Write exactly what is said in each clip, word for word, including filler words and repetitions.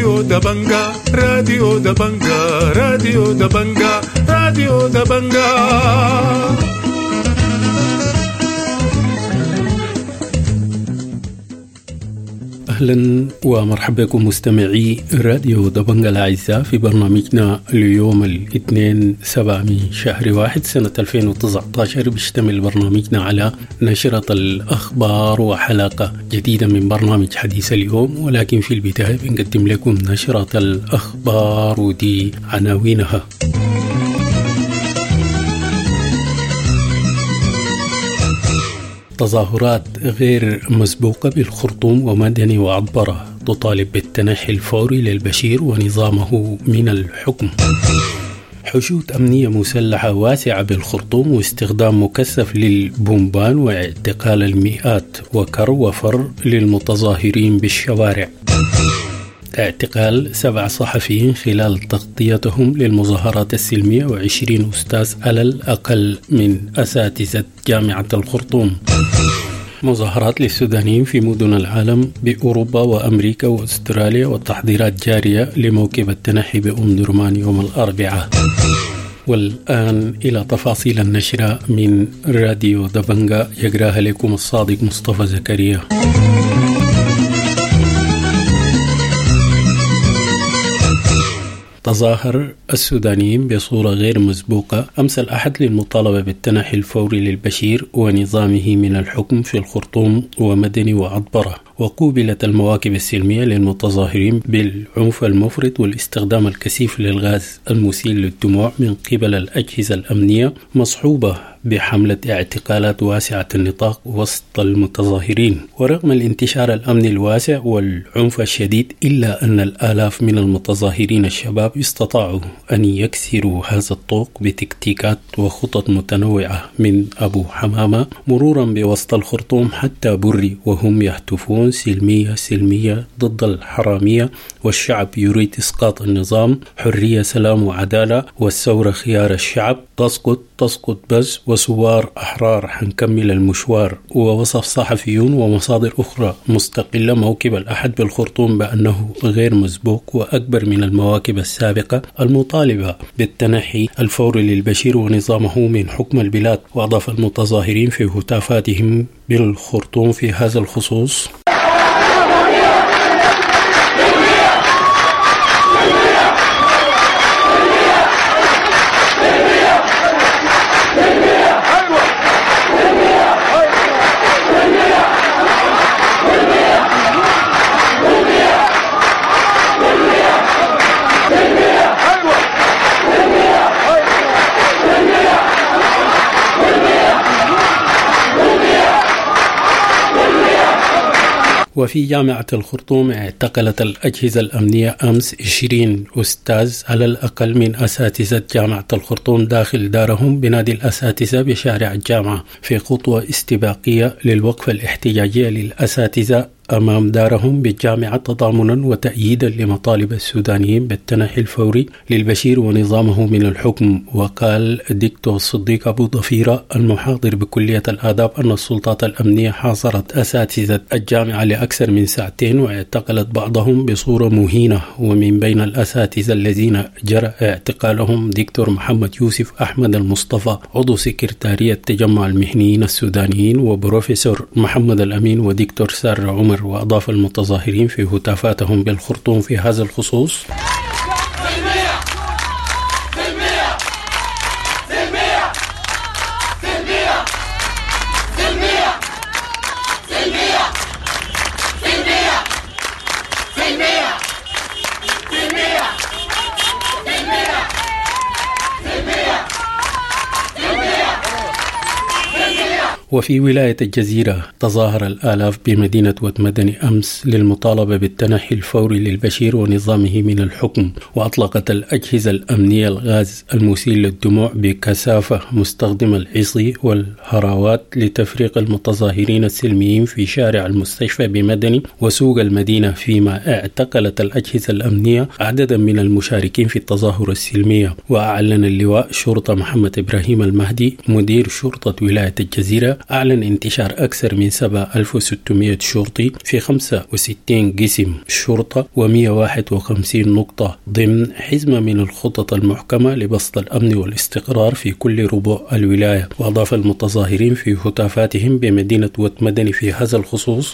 راديو دبنجا راديو دبنجا راديو دبنجا راديو دبنجا. أهلا ومرحبا بكم مستمعي راديو دبنجا الأعزاء في برنامجنا اليوم الاثنين سبعة من شهر واحد سنة ألفين وتسعة عشر. بيشتمل برنامجنا على نشرة الأخبار وحلقة جديدة من برنامج حديث اليوم، ولكن في البداية بنقدم لكم نشرة الأخبار ودي عناوينها. تظاهرات غير مسبوقة بالخرطوم ومدني وعطبرة تطالب بالتنحي الفوري للبشير ونظامه من الحكم. حشود أمنية مسلحة واسعة بالخرطوم واستخدام مكثف للبومبان واعتقال المئات وكر وفر للمتظاهرين بالشوارع. اعتقال سبع صحفيين خلال تغطيتهم للمظاهرات السلمية وعشرين أستاذ على الأقل من أساتذة جامعة الخرطوم. مظاهرات للسودانيين في مدن العالم بأوروبا وأمريكا وأستراليا، والتحضيرات جارية لموكب التنحي بأم درمان يوم الأربعاء. والآن إلى تفاصيل النشرة من راديو دبنجا، يقراها لكم الصادق مصطفى زكريا. تظاهر السودانيين بصورة غير مسبوقة أمس الأحد للمطالبة بالتنحي الفوري للبشير ونظامه من الحكم في الخرطوم ومدني وعطبرة، وقوبلت المواكب السلمية للمتظاهرين بالعنف المفرط والاستخدام الكثيف للغاز المسيل للدموع من قبل الأجهزة الأمنية، مصحوبة بحملة اعتقالات واسعة النطاق وسط المتظاهرين. ورغم الانتشار الأمني الواسع والعنف الشديد، إلا أن الآلاف من المتظاهرين الشباب استطاعوا أن يكسروا هذا الطوق بتكتيكات وخطط متنوعة، من أبو حمامة مرورا بوسط الخرطوم حتى بري، وهم يهتفون سلمية سلمية ضد الحرامية، والشعب يريد إسقاط النظام، حرية سلام وعدالة، والثورة خيار الشعب، تسقط تسقط بس، وسوار أحرار حنكمل المشوار. ووصف صحفيون ومصادر أخرى مستقلة موكب الأحد بالخرطوم بأنه غير مسبوق وأكبر من المواكب السابقة المطالبة بالتنحي الفوري للبشير ونظامه من حكم البلاد. وأضاف المتظاهرين في هتافاتهم بالخرطوم في هذا الخصوص: وفي جامعة الخرطوم اعتقلت الأجهزة الأمنية أمس عشرين أستاذ على الأقل من أساتذة جامعة الخرطوم داخل دارهم بنادي الأساتذة بشارع الجامعة، في خطوة استباقية للوقفة الاحتجاجية للأساتذة أمام دارهم بالجامعة، تضامنا وتأييدا لمطالب السودانيين بالتنحي الفوري للبشير ونظامه من الحكم. وقال الدكتور صديق أبو ضفيرة المحاضر بكلية الآداب أن السلطات الأمنية حاصرت أساتذة الجامعة لأكثر من ساعتين واعتقلت بعضهم بصورة مهينة، ومن بين الأساتذة الذين جرى اعتقالهم دكتور محمد يوسف أحمد المصطفى عضو سكرتارية تجمع المهنيين السودانيين، وبروفيسور محمد الأمين، ودكتور سار عمر. وأضاف المتظاهرين في هتافاتهم بالخرطوم في هذا الخصوص: وفي ولاية الجزيرة تظاهر الآلاف بمدينة وتمدني أمس للمطالبة بالتنحي الفوري للبشير ونظامه من الحكم، وأطلقت الأجهزة الأمنية الغاز المسيل للدموع بكثافة مستخدمة العصي والهراوات لتفريق المتظاهرين السلميين في شارع المستشفى بمدني وسوق المدينة، فيما اعتقلت الأجهزة الأمنية عددا من المشاركين في التظاهرة السلمية. وأعلن اللواء شرطة محمد إبراهيم المهدي مدير شرطة ولاية الجزيرة الثالثة أعلن انتشار أكثر من سبعة آلاف وستمائة شرطي في خمسة وستين قسم شرطة ومئة وواحد وخمسين نقطة ضمن حزمة من الخطط المحكمة لبسط الأمن والاستقرار في كل ربوع الولاية. وأضاف المتظاهرين في هتافاتهم بمدينة وات مدني في هذا الخصوص: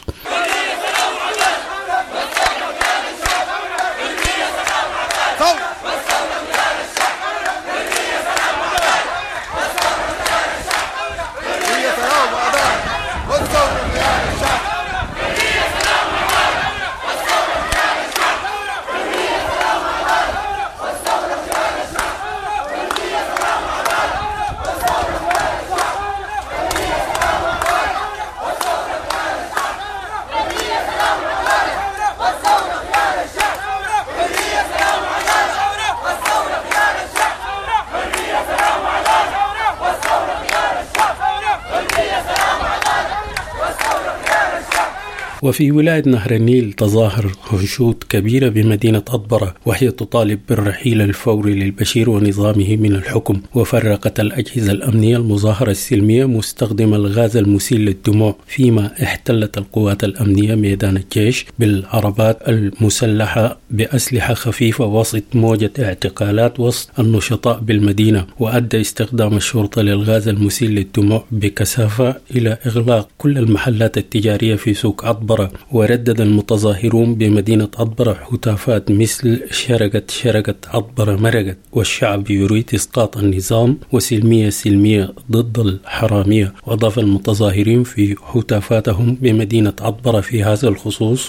وفي ولاية نهر النيل تظاهر هشود كبيرة بمدينة أطبرة وهي تطالب بالرحيل الفوري للبشير ونظامه من الحكم. وفرقت الأجهزة الأمنية المظاهرة السلمية مستخدمة الغاز المسيل للدموع، فيما احتلت القوات الأمنية ميدان الجيش بالعربات المسلحة بأسلحة خفيفة وسط موجة اعتقالات وسط النشطاء بالمدينة. وأدى استخدام الشرطة للغاز المسيل للدموع بكثافة إلى إغلاق كل المحلات التجارية في سوق أطبرة. وردد المتظاهرون بمدينة أطبرة هتافات مثل شرقت شرقت أطبرة مرقت والشعب يريد إسقاط النظام وسلمية سلمية ضد الحرامية. وأضاف المتظاهرين في هتافاتهم بمدينة أطبرة في هذا الخصوص: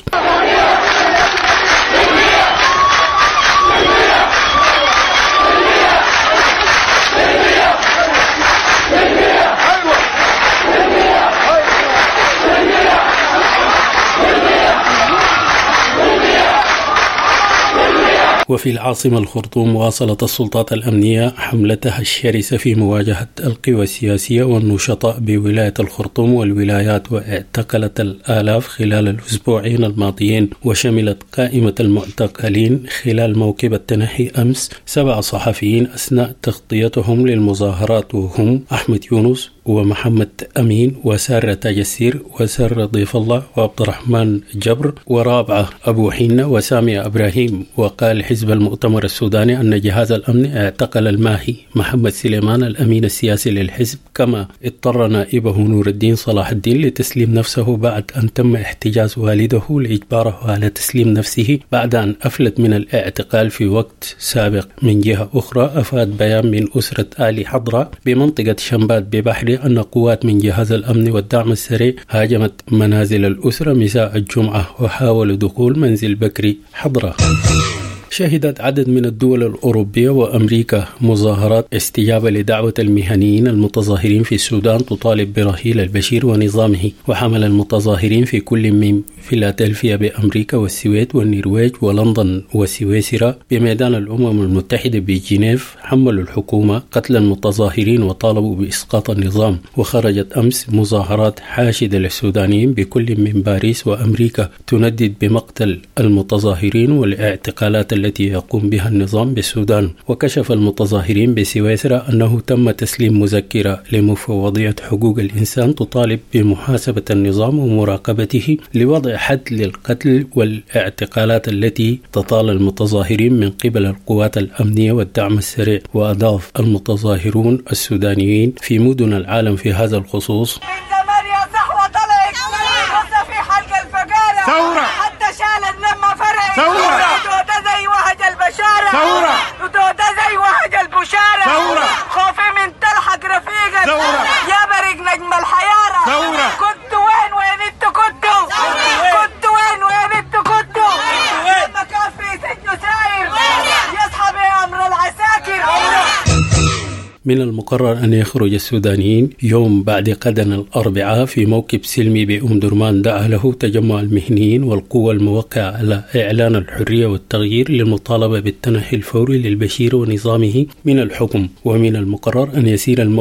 وفي العاصمة الخرطوم واصلت السلطات الأمنية حملتها الشرسة في مواجهة القوى السياسية والنشطاء بولاية الخرطوم والولايات، واعتقلت الآلاف خلال الأسبوعين الماضيين. وشملت قائمة المعتقلين خلال موكب التنحي أمس سبع صحفيين أثناء تغطيتهم للمظاهرات، وهم أحمد يونس ومحمد أمين وسارة تاجسير وسارة ضيف الله وعبد الرحمن جبر ورابعة أبو حينة وسامي إبراهيم. وقال حزب المؤتمر السوداني أن جهاز الأمن اعتقل الماهي محمد سليمان الأمين السياسي للحزب، كما اضطر نائبه نور الدين صلاح الدين لتسليم نفسه بعد أن تم احتجاز والده لإجباره على تسليم نفسه بعد أن أفلت من الاعتقال في وقت سابق. من جهة أخرى أفاد بيان من أسرة آل حضرة بمنطقة شمبات ببحر أن قوات من جهاز الأمن والدعم السريع هاجمت منازل الأسرة مساء الجمعة وحاولوا دخول منزل بكري حضرة. شهدت عدد من الدول الأوروبية وأمريكا مظاهرات استجابة لدعوة المهنيين المتظاهرين في السودان تطالب برحيل البشير ونظامه. وحمل المتظاهرين في كل من فيلادلفيا بأمريكا والسويد والنرويج ولندن وسويسرا بميدان الأمم المتحدة بجنيف حملوا الحكومة قتل المتظاهرين وطالبوا بإسقاط النظام. وخرجت أمس مظاهرات حاشدة للسودانيين بكل من باريس وأمريكا تندد بمقتل المتظاهرين والاعتقالات التي يقوم بها النظام بالسودان. وكشف المتظاهرين بسويسرا أنه تم تسليم مذكرة لمفوضية حقوق الإنسان تطالب بمحاسبة النظام ومراقبته لوضع حد للقتل والاعتقالات التي تطال المتظاهرين من قبل القوات الأمنية والدعم السريع. وأضاف المتظاهرون السودانيين في مدن العالم في هذا الخصوص: ثورة حتى شالت لما فرقت ثورة وتوتا زي وهج البشارة ثورة وتوتا زي وهج البشارة ثورة خوفي من تلحق رفيقك ثورة يا بريق نجم الحيارة ثورة كنت وين وين انتوا كنتوا كنت وين وين انتوا كنتوا لما كان في سجن ساير يصحى بأمر العساكر. من المقرر أن يخرج السودانيين يوم بعد غد الأربعاء في موكب سلمي بأم درمان دعا له تجمع المهنيين والقوى الموقعة على إعلان الحرية والتغيير للمطالبة بالتنحي الفوري للبشير ونظامه من الحكم. ومن المقرر أن يسير الموكب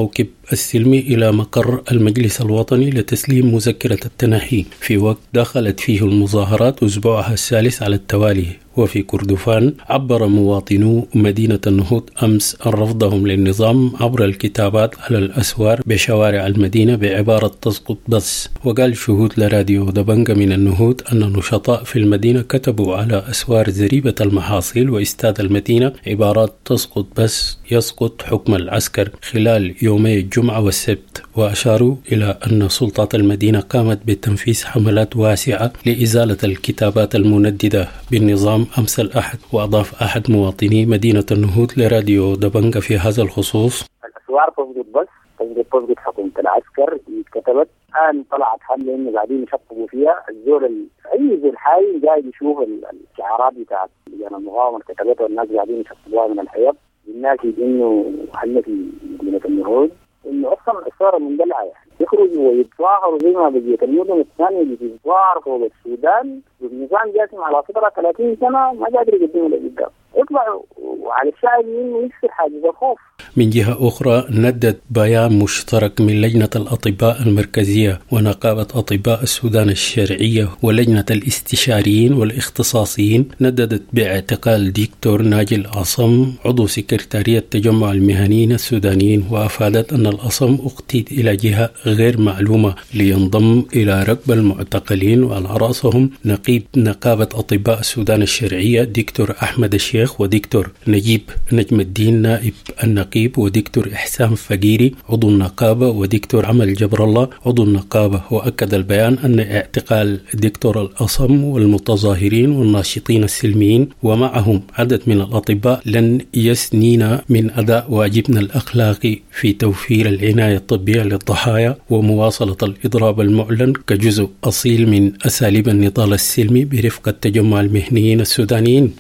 السلمي إلى مقر المجلس الوطني لتسليم مذكرة التنحي في وقت دخلت فيه المظاهرات أسبوعها الثالث على التوالي. وفي كردفان عبر مواطنو مدينة النهوض أمس عن رفضهم للنظام عبر الكتابات على الأسوار بشوارع المدينة بعبارة تسقط بس. وقال شهود لراديو دبنجة من النهوض أن النشطاء في المدينة كتبوا على أسوار زريبة المحاصيل واستاد المدينة عبارات تسقط بس يسقط حكم العسكر خلال يومي الجمعة والسبت. وأشاروا إلى أن سلطات المدينة قامت بتنفيذ حملات واسعة لإزالة الكتابات المنددة بالنظام أمس الأحد. وأضاف أحد مواطني مدينة النهوض لراديو دبنجة في هذا الخصوص: الأسوار تسقط بس تسقط تسقط حكومة العسكر كتبت الآن طلعت حملة إنه قاعدين يشطبوا فيها الزول ال... أي زول حي جاي يشوف الشعارات بتاعت لجان المقاومة كتبتها والناس قاعدين يشطبوها من الحيط. الناس إنه حل في مدينة النهوض إنه أصلا الأسوار مندلعة يعني يخرجوا ويتظاهروا زي ما بقيت المدن الثانية اللي بتتظاهر فوق السودان والنظام جاسم على فترة ثلاثين سنة ما قادر يقدموا لقدام. يطلعوا وعلى الشعب إنه يكسر حاجز الخوف. من جهة أخرى ندد بيان مشترك من لجنة الأطباء المركزية ونقابة أطباء السودان الشرعية ولجنة الاستشاريين والاختصاصيين نددت باعتقال دكتور ناجي الأصم عضو سكرتارية تجمع المهنيين السودانيين. وأفادت أن الأصم اقتيد إلى جهة غير معلومة لينضم إلى ركب المعتقلين وعلى رأسهم نقيب نقابة أطباء السودان الشرعية دكتور أحمد الشيخ ودكتور نجيب نجم الدين نائب النقيب ودكتور إحسان فقيري عضو النقابة ودكتور عمل جبر الله عضو النقابة. وأكد البيان أن اعتقال دكتور الأصم والمتظاهرين والناشطين السلميين ومعهم عدد من الأطباء لن يسنينا من أداء واجبنا الأخلاقي في توفير العناية الطبية للضحايا ومواصلة الإضراب المعلن كجزء أصيل من أساليب النضال السلمي برفقة تجمع المهنيين السودانيين.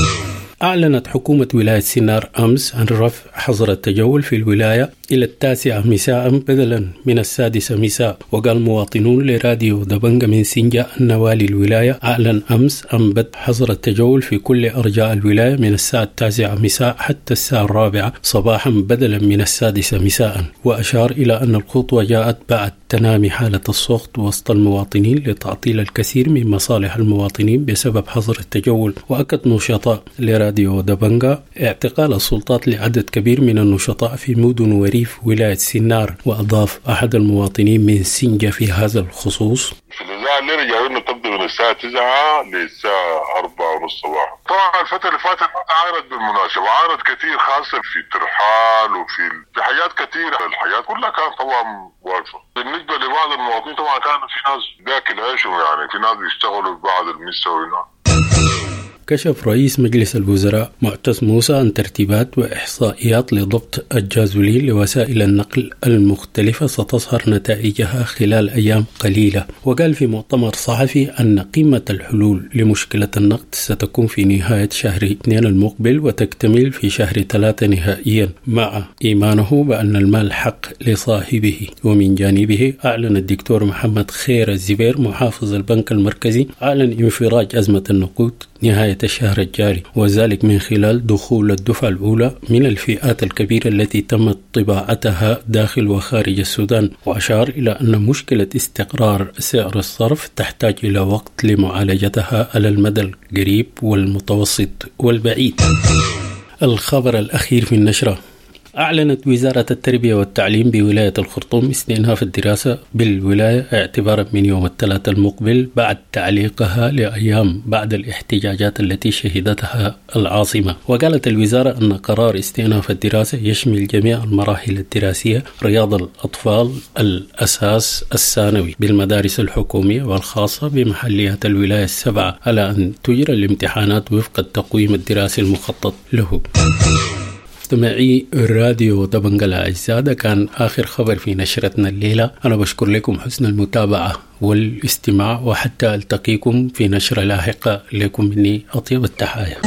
أعلنت حكومة ولاية سينار أمس عن رفع حظر التجول في الولاية إلى التاسعة مساء بدلا من السادسة مساء. وقال مواطنون لراديو دبنجة من سنجا أن والي الولاية أعلن أمس عن بدء حظر التجول في كل أرجاء الولاية من الساعة التاسعة مساء حتى الساعة الرابعة صباحا بدلا من السادسة مساء. وأشار إلى أن الخطوة جاءت بعد تنامي حالة السخط وسط المواطنين لتعطيل الكثير من مصالح المواطنين بسبب حظر التجول. وأكد نشطاء لراديو دبنجة اعتقال السلطات لعدد كبير من النشطاء في مدن وريف ولاية سينار. وأضاف أحد المواطنين من سنجا في هذا الخصوص: في الإذاعة اللي رجعوا لنا تبدأ من الساعة تسعة للساعة أربعة ونص صباحا. طبعا الفترة اللي فاتت عارض بالمناسبة عارض كثير خاصة في ترحال وفي في حاجات كثيرة. الحاجات كلها كانت طبعا واقفة. بالنسبة لبعض المواطنين طبعا كان في ناس داخل عيشهم يعني في ناس بيشتغلوا في بعض المستويات. كشف رئيس مجلس الوزراء معتز موسى عن ترتيبات وإحصائيات لضبط الجازولين لوسائل النقل المختلفة ستظهر نتائجها خلال أيام قليلة. وقال في مؤتمر صحفي أن قمة الحلول لمشكلة النقد ستكون في نهاية شهر اثنين المقبل وتكتمل في شهر ثلاثة نهائيا، مع إيمانه بأن المال حق لصاحبه. ومن جانبه أعلن الدكتور محمد خير الزبير محافظ البنك المركزي أعلن انفراج أزمة النقود نهاية الشهر الجاري، وذلك من خلال دخول الدفعة الأولى من الفئات الكبيرة التي تمت طباعتها داخل وخارج السودان. وأشار إلى أن مشكلة استقرار سعر الصرف تحتاج إلى وقت لمعالجتها على المدى القريب والمتوسط والبعيد. الخبر الأخير في النشرة: أعلنت وزارة التربية والتعليم بولاية الخرطوم استئناف الدراسة بالولاية اعتبارا من يوم الثلاثاء المقبل بعد تعليقها لأيام بعد الاحتجاجات التي شهدتها العاصمة. وقالت الوزارة أن قرار استئناف الدراسة يشمل جميع المراحل الدراسية: رياض الأطفال، الأساس، الثانوي بالمدارس الحكومية والخاصة بمحليات الولاية السبعة، على أن تجرى الامتحانات وفق التقويم الدراسي المخطط له. مستمعي راديو دبنجة الأعزاء، ده كان آخر خبر في نشرتنا الليلة. أنا بشكر لكم حسن المتابعة والاستماع، وحتى ألتقيكم في نشرة لاحقة. لكم مني أطيب التحايا.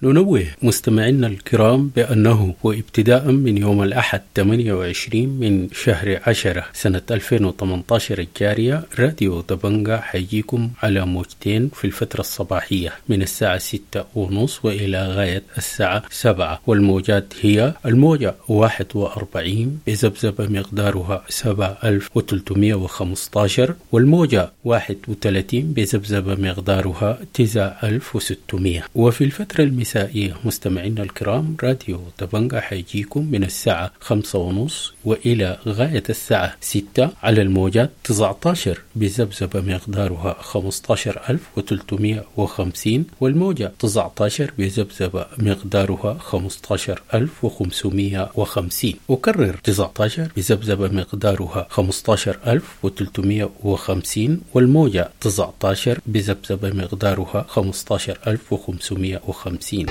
ننوه مستمعينا الكرام بأنه وابتداء من يوم الأحد ثمانية وعشرين من شهر عشرة سنة ألفين وثمانية عشر الجارية، راديو دبنجا حيجيكم على موجتين في الفترة الصباحية من الساعة ستة ونص وإلى غاية الساعة سبعة، والموجات هي الموجة واحد وأربعين بذبذبة مقدارها سبعة آلاف وثلاثمائة وخمسة عشر، والموجة واحد وثلاثين بذبذبة مقدارها تسعة آلاف وستمائة. وفي الفترة المسائية مستمعينا الكرام راديو دبنجا حيجيكم من الساعة خمسة ونص وإلى غاية الساعة ستة على الموجات تسعة عشر بذبذبة مقدارها خمسة عشر ألف وثلاثمائة وخمسين، والموجة تسعة عشر بذبذبة مقدارها خمسة عشر ألف وخمسمائة وخمسين. أكرر تسعة عشر بذبذبة مقدارها خمسة عشر ألف وثلاثمائة وخمسين، والموجة تسعة عشر بذبذبة مقدارها خمسة عشر ألف وخمسمائة وخمسين.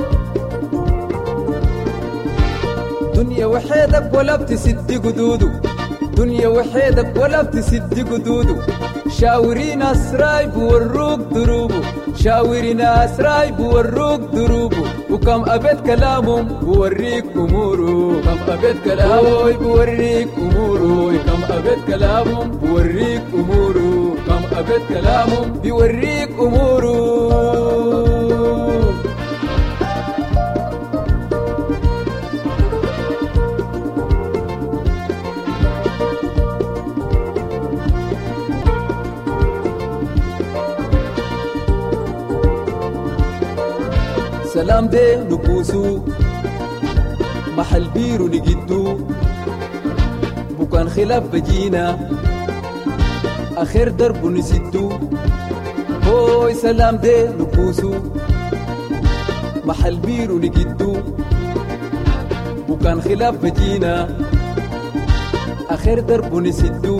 دنيا وحيدك ولا بتسد قدودو، دنيا وحيدك ولا بتسد قدودو، شاوري ناس راي بوروك دروبو، شاوري ناس راي بوروك دروبو، وكم أبد كلامهم بوريك أمورو، كم أبد كلامهم بوريك أمورو، كم أبد كلامهم بوريك أمورو، كم أبد كلامهم بوريك أمورو. سلام دي نبوسو محل بيرو نجدو، بكان خلاف بجينا آخر درب نسدو. هوي سلام دي نبوسو محل بيرو نجدو، بكان خلاف بجينا آخر درب نسدو.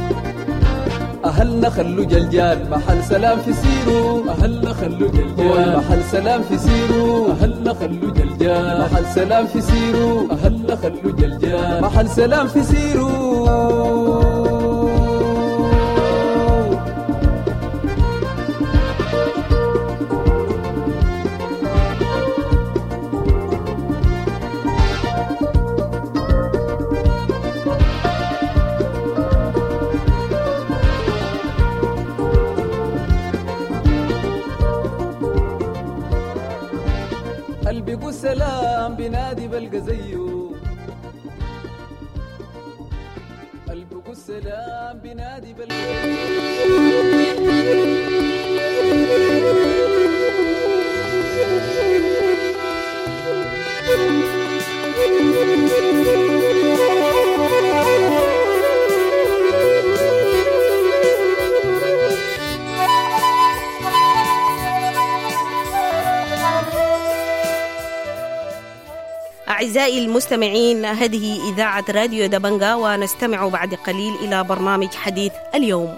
أهلنا خلو جلجال محل سلام في سيرو، أهلنا خلو جلجال محل سلام في سيرو، أهلنا خلو جلجال محل سلام في سيرو، أهلنا خلو جلجال محل سلام في سيرو. قلبي قول سلام بنادي بلقى زيه، قلبي قول سلام بنادي بلقى أعزائي المستمعين، هذه إذاعة راديو دبنجا، ونستمع بعد قليل إلى برنامج حديث اليوم.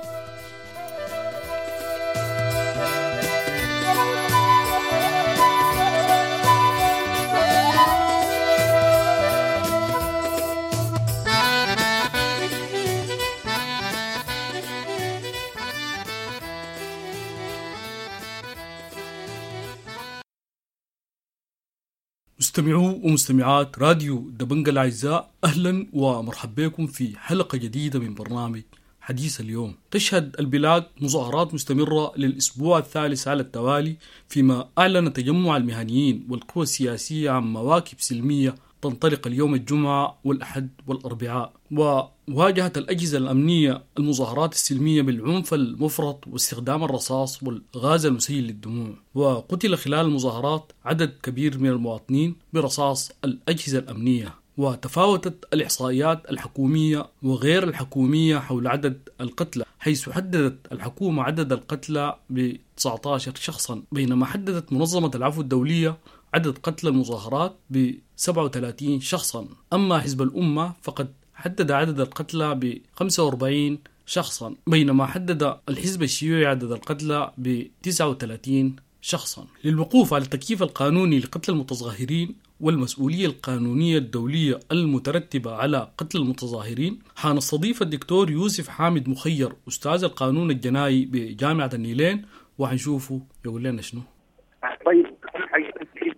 مستمعو ومستمعات راديو دبنجا الأعزاء، أهلا ومرحبا بكم في حلقة جديدة من برنامج حديث اليوم. تشهد البلاد مظاهرات مستمرة للأسبوع الثالث على التوالي، فيما أعلن تجمع المهنيين والقوى السياسية عن مواكب سلمية تنطلق اليوم الجمعة والأحد والأربعاء. وواجهت الأجهزة الأمنية المظاهرات السلمية بالعنف المفرط واستخدام الرصاص والغاز المسيل للدموع، وقتل خلال المظاهرات عدد كبير من المواطنين برصاص الأجهزة الأمنية. وتفاوتت الإحصائيات الحكومية وغير الحكومية حول عدد القتلى، حيث حددت الحكومة عدد القتلى ب تسعة عشر شخصا، بينما حددت منظمة العفو الدولية عدد قتلى المظاهرات ب سبعة وثلاثين شخصا. أما حزب الأمة فقد حدد عدد القتلى ب خمسة وأربعين شخصا، بينما حدد الحزب الشيوعي عدد القتلى ب تسعة وثلاثين شخصا. للوقوف على التكييف القانوني لقتل المتظاهرين والمسؤولية القانونية الدولية المترتبة على قتل المتظاهرين، حنستضيف الدكتور يوسف حامد مخير أستاذ القانون الجنائي بجامعة النيلين، وحنشوفه يقول لنا شنو. طيب، حقيقة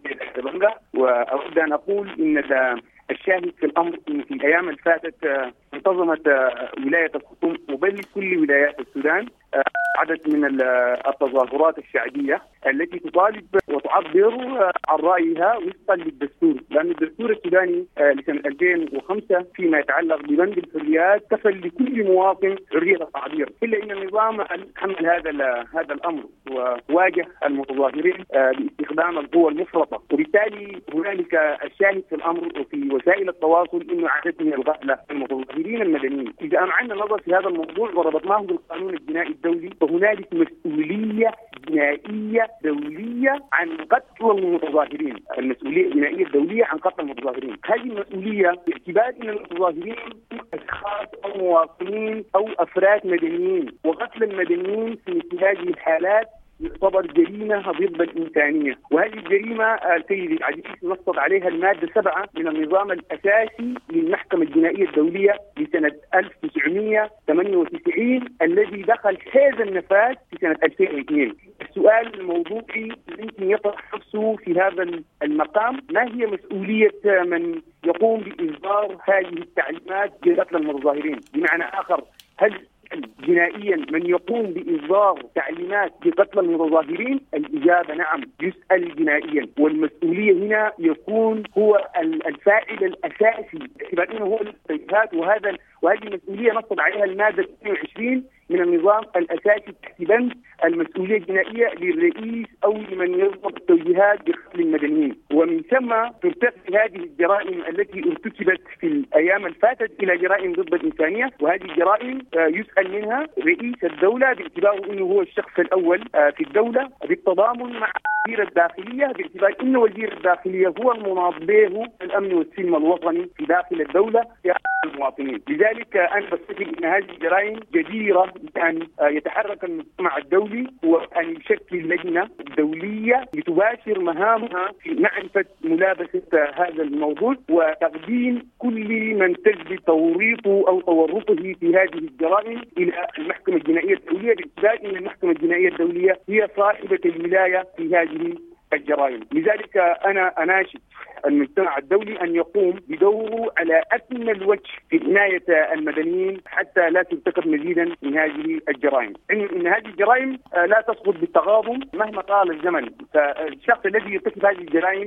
دبنجا. وأود أن أقول إن الشاهد في الأمر إن في الأيام اللي فاتت انتظمت ولاية الخرطوم وبل كل ولايات السودان عدد من التظاهرات الشعبية التي تطالب وتعبر عن رأيها وفقا للدستور، لأن الدستور السوداني لسنة ألفين وخمسة فيما يتعلق ببند الحريات كفل لكل مواطن حرية التعبير، إلا أن النظام حمل هذا هذا الأمر وواجه المتظاهرين باستخدام القوة المفرطة، وبالتالي هنالك الشاهد في الأمر وفي وسائل التواصل إنه عدد من الغفلة المتظاهرين المدنيين. إذا أمعنا النظر في هذا الموضوع وربطناه بالقانون الجنائي الدولي فهنالك مسؤولية جنائية دولية عن قتل المتظاهرين، المسؤولية الجنائية الدولية عن قتل المتظاهرين. هذه المسؤولية باعتبار أن المتظاهرين أشخاص أو مواطنين أو أفراد مدنيين، وقتل المدنيين في مثل هذه الحالات يعتبر جريمة ضد الإنسانية، وهذه الجريمة السيد العزيز نصت عليها المادة سبعة من النظام الأساسي للمحكمة الجنائية الدولية لسنة ألف وتسعمائة وثمانية وتسعين الذي دخل هذا النفاذ في سنة ألفين واثنين. السؤال الموضوعي يمكن يطرح نفسه في هذا المقام: ما هي مسؤولية من يقوم بإصدار هذه التعليمات بقتل المتظاهرين؟ بمعنى آخر، هل جنائيا من يقوم بإصدار تعليمات بقتل المتظاهرين؟ الإجابة نعم، يسأل جنائيا، والمسؤولية هنا يكون هو الفاعل الأساسي باعتبار هو التوجيهات، وهذا وهذه المسؤولية نصب عليها المادة اثنين وعشرين من النظام الأساسي تحت بند المسؤولية الجنائية للرئيس أو لمن يضبط التوجيهات بقتل المدنيين. ومن ثم ترتقي هذه الجرائم التي ارتكبت في الأيام الفاتت إلى جرائم ضد الإنسانية، وهذه الجرائم يسأل منها رئيس الدولة باعتباره أنه هو الشخص الأول في الدولة بالتضامن مع وزير الداخلية باعتبار أن وزير الداخلية هو المناط به الأمن والسلم الوطني في داخل الدولة في المواطنين. لذلك أنا بستفيد أن هذه الجرائم جديرة بأن يتحرك المجتمع الدولي وأن يشكل لجنة دولية لتباشر مهامها في معرفة ملابسة هذا الموضوع وتقديم كل من تجد توريطه أو تورطه في هذه الجرائم إلى المحكمة الجنائية الدولية باعتبار أن المحكمة الجنائية الدولية هي صاحبة الولاية في هذه الجرائم. لذلك أنا أناشد المجتمع الدولي أن يقوم بدوره على أكمل وجه في حماية المدنيين حتى لا ترتكب مزيدا من هذه الجرائم. إن هذه الجرائم لا تسقط بالتغاضم مهما طال الزمن، فالشخص الذي يرتكب هذه الجرائم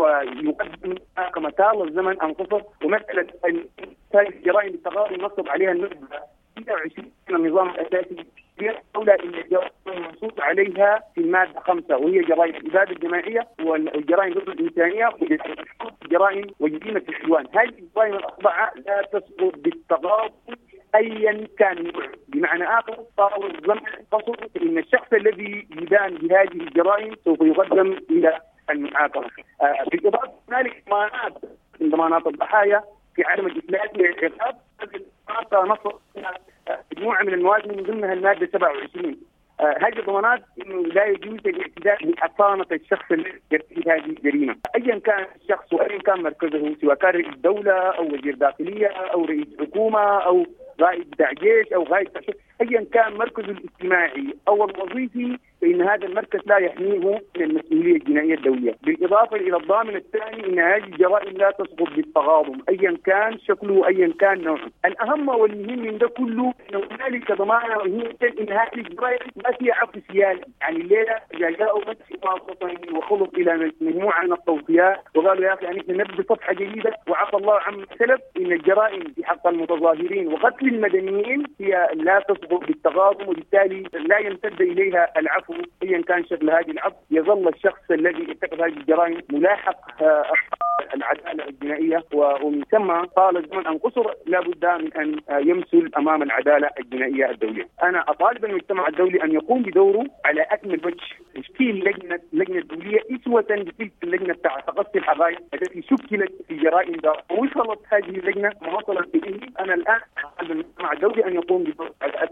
يقدم كما طال الزمن أن قصر. ومسألة هذه الجرائم بالتغاضم نصب عليها المادة ستة وعشرين من النظام الأساسي أولى إن الجرائم المنصوص عليها في المادة خمسة، وهي جرائم الإبادة الجماعية والجرائم ضد الإنسانية والجرائم وجريمة العدوان. هذه الجرائم الأربعة لا تسقط بالتغاضم أيا كان. بمعنى آخر طال الزمن قصر إن الشخص الذي يدان بهذه الجرائم سوف يقدم إلى المحاكمة. آه بالإضافة هنالك ضمانات من ضمانات الضحايا في عدم الإفلات من العقاب، نص مجموعة من المواد من ضمنها المادة سبعة وعشرين. آه هذه الضمانات انه لا يجوز الاعتداء بحصانة الشخص الذي يرتكب هذه الجريمة ايا كان الشخص وايا كان مركزه، سواء كان رئيس دولة او وزير داخلية او رئيس حكومة او قائد بتاع جيش او قائد بتاع شرطة، ايا كان مركزه الاجتماعي او الوظيفي، فإن هذا المركز لا يحميه من المسؤولية الجنائية الدولية. بالإضافة إلى الضامن الثاني أن هذه الجرائم لا تسقط بالتغاضم أيا كان شكله أيا كان نوعه. الأهم والمهم من ده كله أن هنالك ضمانة وهي أن هذه الجرائم ما فيها عفو سياسي. يعني الليلة إذا جاءوا مجلس وخلص إلى مجموعة من التوصيات وقالوا يا أخي يعني نبدأ صفحة جديدة وعفى الله عما سلف، إن الجرائم في حق المتظاهرين وقتل المدنيين هي لا تسقط بالتغاضم، وبالتالي لا يمتد إليها العفو ايا كان شكل هذه العفو. يظل الشخص الذي ارتكب هذه الجرائم ملاحق العداله الجنائيه، ومن ثم طال الزمن ان قصر لابد من ان يمثل امام العداله الجنائيه الدوليه. انا اطالب المجتمع الدولي ان يقوم بدوره على اكمل وجه، تشكيل لجنه لجنه دوليه اسوه بتلك اللجنه بتاع تقصي الحقائق التي شكلت في جرائم ده، ووصلت هذه اللجنه ما وصلت اليه. انا الان اطالب المجتمع الدولي ان يقوم بدوره على اكمل وجه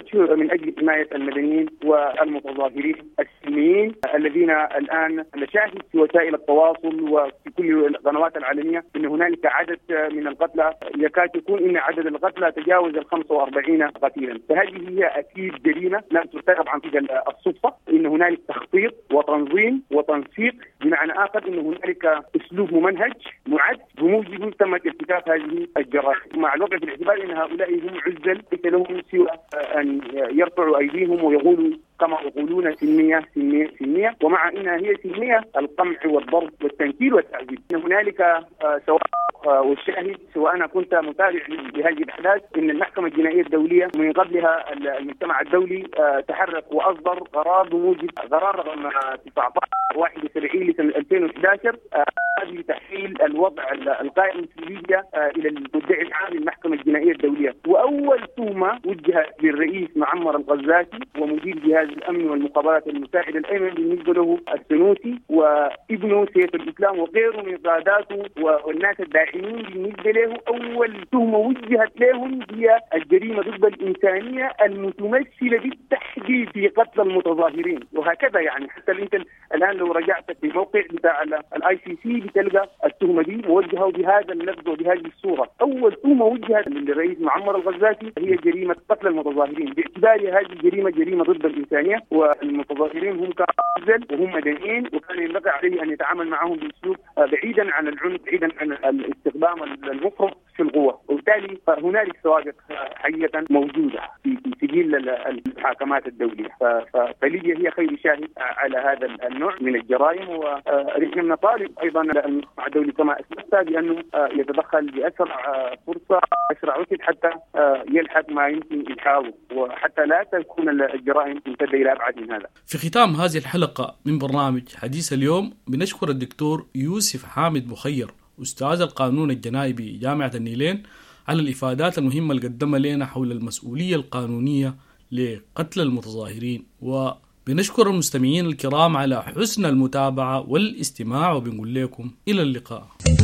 نخرج من أجل حماية المدنيين والمتظاهرين السلميين الذين الآن نشاهد في وسائل التواصل وفي كل القنوات العالمية أن هنالك عدد من القتلى يكاد يكون أن عدد القتلى تجاوز ال خمسة وأربعين قتيلا. فهذه هي أكيد جريمة لم ترتكب عن طريق الصدفة، إن هنالك تخطيط وتنظيم وتنسيق، بمعنى آخر أن هنالك أسلوب ممنهج معد بموجبه تم ارتكاب هذه الجرائم، مع الوضع في الاعتبار أن هؤلاء هم عزل ليس لهم سوى أن يرفعوا أيديهم ويقولوا كما يقولون سلمية سلمية سلمية، ومع أنها هي سلمية القمع والضرب والتنكيل والتعذيب. هنالك سواء والشاهد سواء أنا كنت متابع لهذه الأحداث أن المحكمة الجنائية الدولية من قبلها المجتمع الدولي تحرك وأصدر قرار بموجب قرار رقم تسعة عشر واحد وسبعين لسنة ألفين وأحد عشر هذه تحويل الوضع القائم في ليبيا إلى المدعي العام للمحكمة الجنائية الدولية. وأول تهمة وجهت للرئيس معمر القذافي ومدير جهاز الأمن والمخابرات المساعد الأيمن بالنسبة له السنوسي وابنه سيف الإسلام وغيره من قاداته والناس الداعمين بالنسبة له. أول تهمة وجهت لهم هي الجريمة ضد الإنسانية المتمثلة بالتحديد في قتل المتظاهرين. وهكذا يعني حتى أنت الآن لو رجعت في موقع بتاع الاي سي سي بتلقى التهمة دي موجهة بهذا اللفظ وبهذه الصورة. أول تهمة وجهت للرئيس معمر القذافي هي جريمة قتل المتظاهرين، باعتبار هذه الجريمة جريمة ضد الإنسانية، والمتظاهرين هم كانوا وهم مدنيين وكان ينبغي عليه أن يتعامل معهم بأسلوب بعيدا عن العنف، بعيدا عن الاستخدام المفرط في القوة. وبالتالي هنالك سوابق حقيقة موجودة في سجل المحاكمات الدولية. فليبيا هي خير شاهد على هذا النوع من الجرائم، ونحن نطالب أيضا المجتمع الدولي كما أسلفت بأنه يتدخل بأسرع فرصة أسرع وقت حتى يلحق ما يمكن إلحاقه، وحتى لا تكون الجرائم تمتد إلى أبعد من هذا. في ختام هذه الحلقة من برنامج حديث اليوم بنشكر الدكتور يوسف حامد مخير أستاذ القانون الجنائي بجامعة النيلين على الإفادات المهمة اللي قدمها لنا حول المسؤولية القانونية لقتل المتظاهرين، وبنشكر المستمعين الكرام على حسن المتابعة والاستماع، وبنقول لكم إلى اللقاء.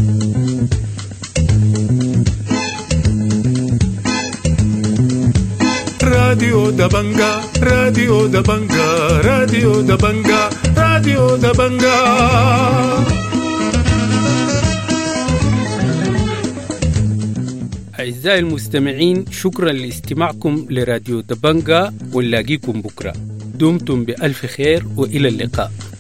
راديو دبنجا راديو دبنجا راديو دبنجا راديو دبنجا. أعزائي المستمعين، شكرا لاستماعكم لراديو دبنجا، ونلاقيكم بكرة. دمتم بألف خير وإلى اللقاء.